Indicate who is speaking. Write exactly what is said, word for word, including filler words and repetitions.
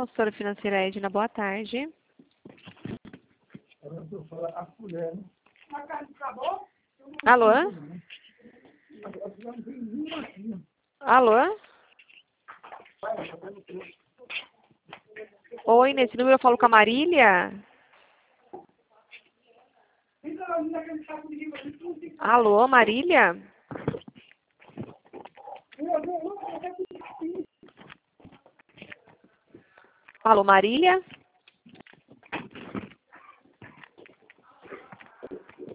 Speaker 1: Consultora financeira Edna, boa tarde. Alô? Alô? Oi, nesse número eu falo com a Marília? Alô, Marília? Alô, Marília?